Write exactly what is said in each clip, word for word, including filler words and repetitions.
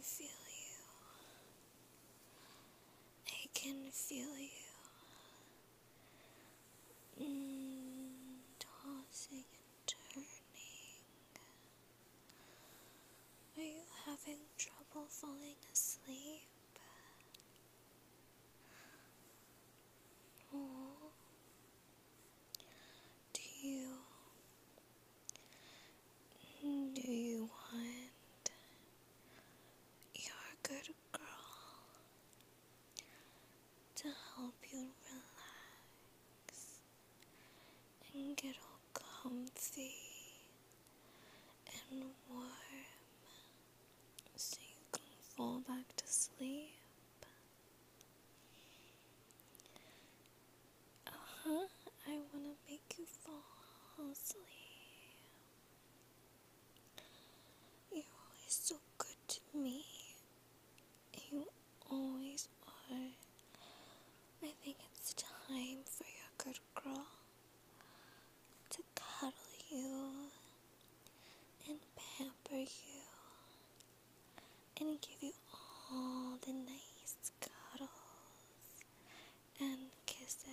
feel you. I can feel you. Mm, tossing and turning. Are you having trouble falling asleep? Oh, do you, do you want your good girl to help you relax and get all comfy and warm so you can fall back to sleep? Uh-huh, I want to make you fall asleep. You're always so good to me. You always are. I think it's time for your good girl to cuddle you and pamper you and give you all the nice cuddles and kisses.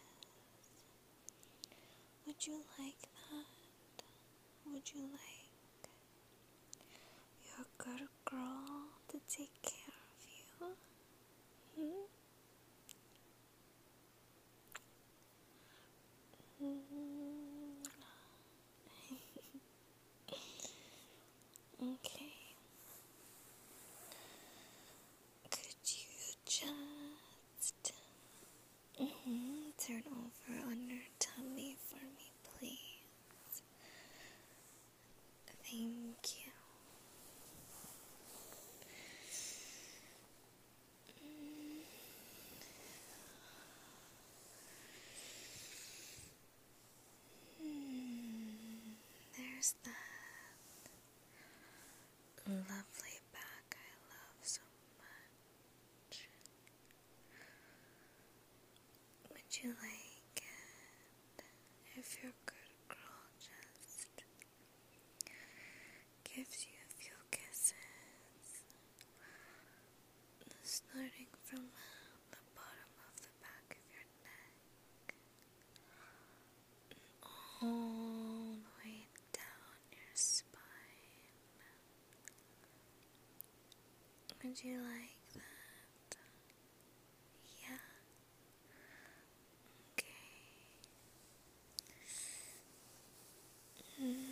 Would you like that? Would you like your good girl to take care of you? Hmm? Okay. Could you just mm-hmm, turn over on your tummy for me, please? Thank you. Mm, there's that lovely back I love so much. Would you like it if your good girl just gives you a few kisses, starting from the bottom of the back of your neck, all the way down your spine? Would you like that? Yeah? Okay. Mm.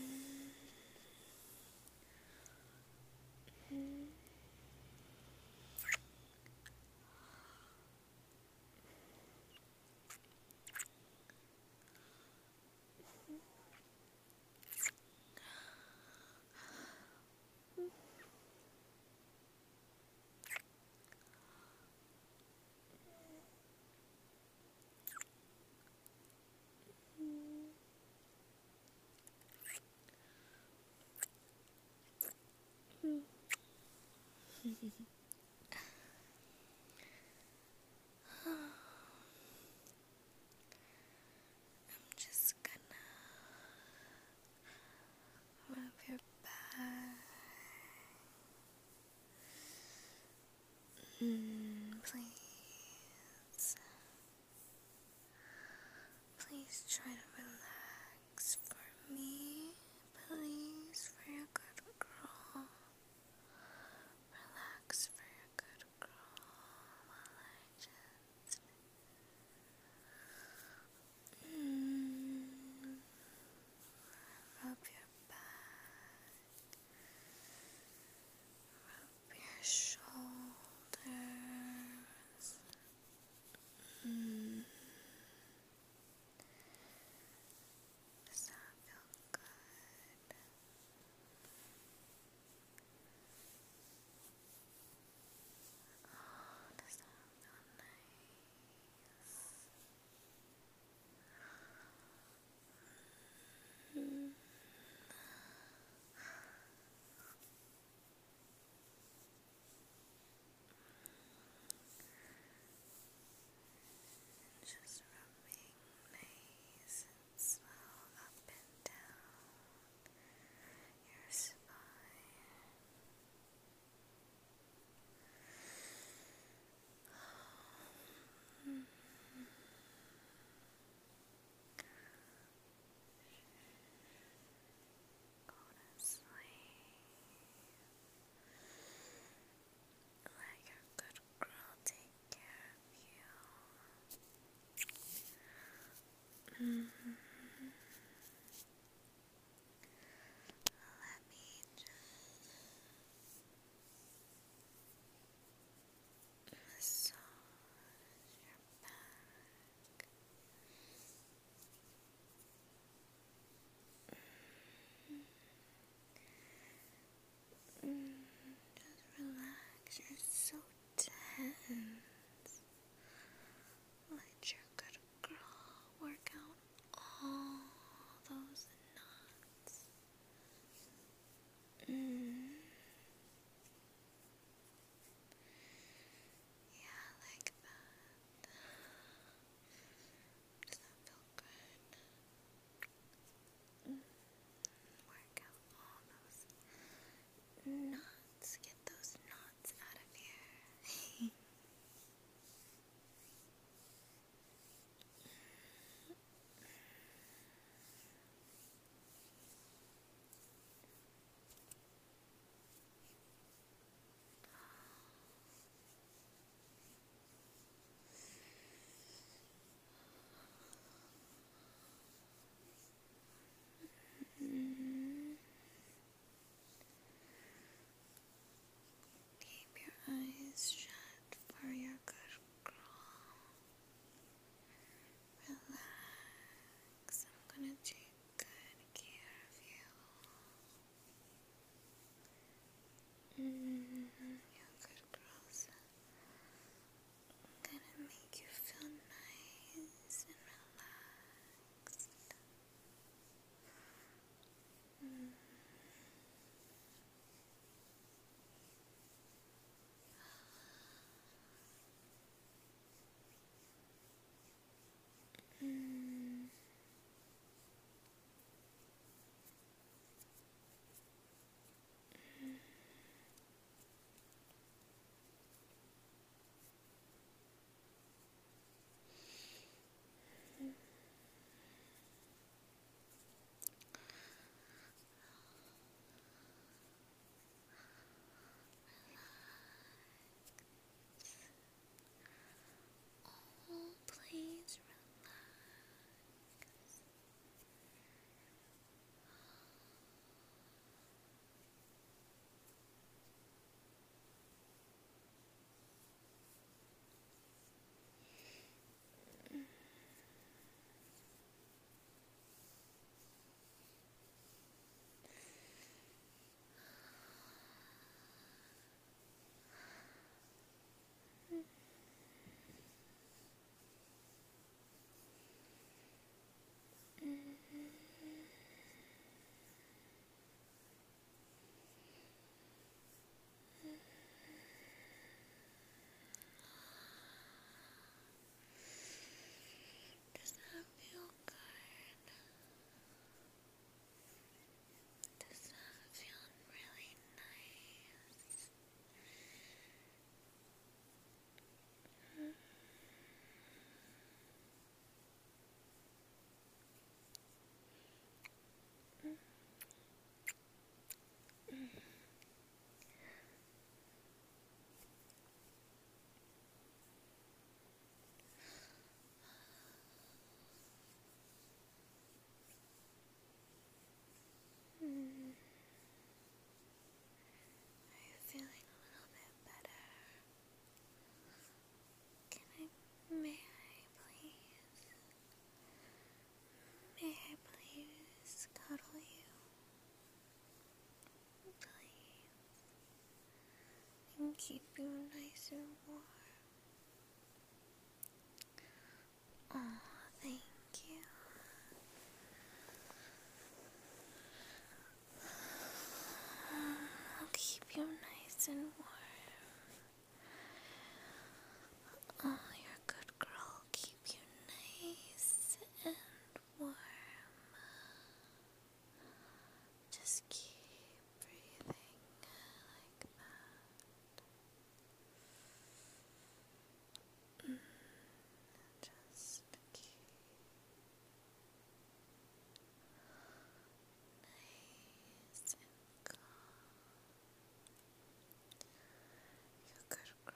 Mm. I'm just gonna rub your back. Mm, please. Please try to relax for me. Please, for your good girl. Relax for your good girl while I just mm, rub your back, rub your shoulders. Mm. Mm-hmm. Let me just massage your back. Mm, just relax. You're so tense. Let your good girl work out all those knots. Mm. Yeah, like that. Does that feel good? Mm. Work out all those knots. Get those knots out of here. Mm. Keep your eyes shut for your good girl. Relax. I'm gonna take good care of you. Mm, your good girl's gonna make you feel nice and relaxed. Mm. Mm. Oh, please relax. Does that feel good? Does that feel really nice? Mm. Are you feeling a little bit better? Can I, may I please, may I please cuddle you? Please. And keep you nice and warm. Oh, thank you. I'll keep you nice and warm. Oh, you're a good girl. Keep you nice and warm. Just keep breathing like that. Mm, just keep nice and calm. You're a good